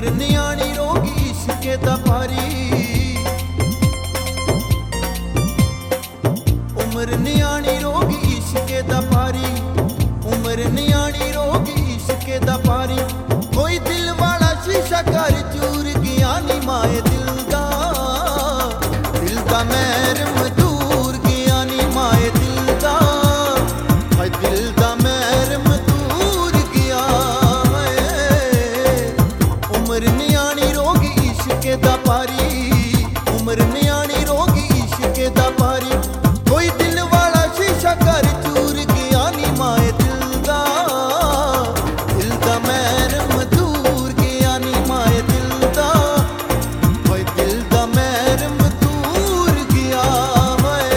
उम्र न्याणी रोगी इश्के दा भारी, उम्र न्याणी रोगी इश्के दा भारी, उम्र न्याणी रोगी इश्के दा भारी। कोई दिल वाला शीशा कर चूर गया नी माए दिल दा महरम दूर गया नी माए दिल दा, हाय दिल दा महरम दूर गया है। उम्र न्याणी रोगी इश्के दा भारी, उम्र न्याणी रोगी इश्के दा भारी। कोई दिल वाला शीशा कर चूर गया नी माए दिल दा महरम दूर गया नी माए दिल दा, हाय दिल दा महरम दूर गया है।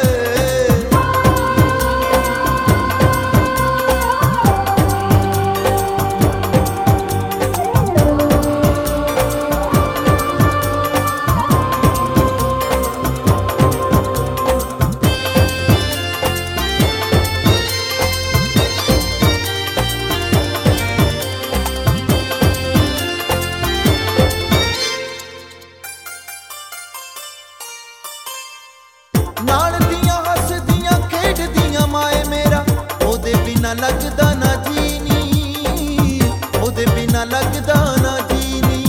नाल दियां हसदियां खेडदियां माए मेरा, ओदे बिना लगदा ना जीनी, ओदे बिना लगदा ना जीनी।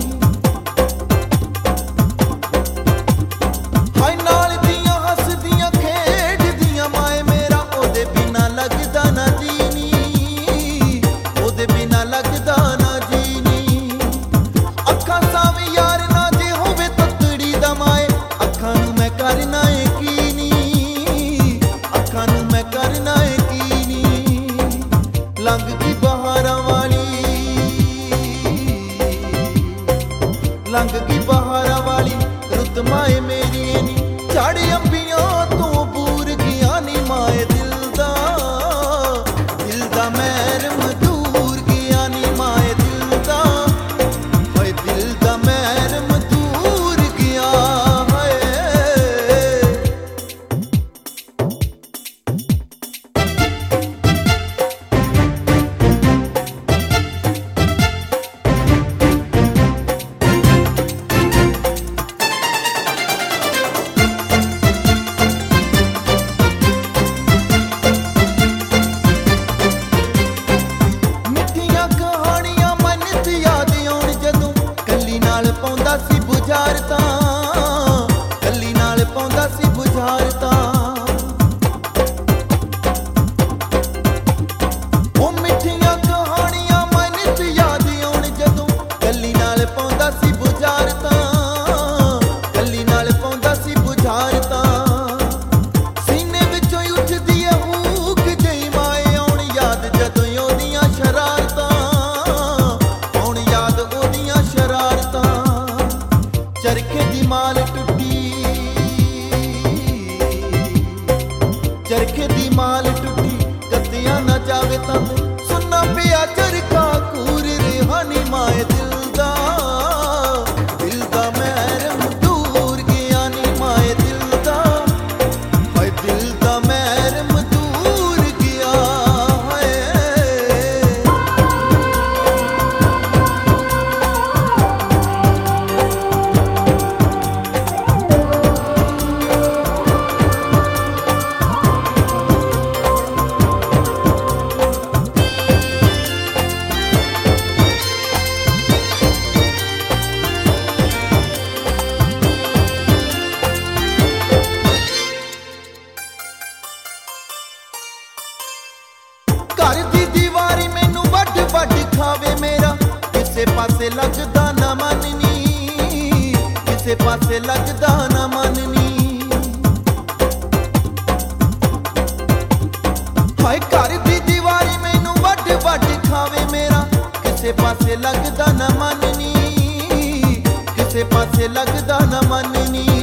हाय नाल दियां हसदियां खेडदियां माए मेरा, ओदे बिना लगदा ना जीनी, ओदे बिना लगदा ना जीनी। अखां सावे यार ना जे होवे ततड़ी दा माए, अखां नूं मैं करना करना यकीनी। लंघ की बहारां वाली, लंघ की बहारां वाली रुत माए मेरी नी, झाड़ अंबियां तो बूर गया नी माए दिल दा महरम दूर गया नी माए दिल दा, हाय दिल दा महरम दूर गया है। पाउंदा सी बुझारता, कली नाल पाउंदा सी बुझारता। ओ मिठियां कहानियां मन च याद आउण जदों, कली नाल पाउंदा सी बुझारता, कली नाल पाउंदा सी बुझारता। सीने विचों उठदी है हूक जई माए, आउण याद जदों ओदियां शरारतां, आउण याद ओदियां शरारतां। चरखे दी माल टुटी, चरखे दी माल टुटी, कतिया ना जावे तां सुनना पिया चरखा कूर रिहानी माए दिल दा महरम दूर गया नी माए दिल दा, हाय दिल दा महरम दूर गया है। घर दी दीवारी मैनू वड वड खावे मेरा, किसे पासे लगदा ना मननी, किसे पासे लगदा ना मननी। हाय घर दी दीवारी मैनू वड वड खावे मेरा, किसे पासे लगदा ना मननी, किसे पासे लगदा ना मननी।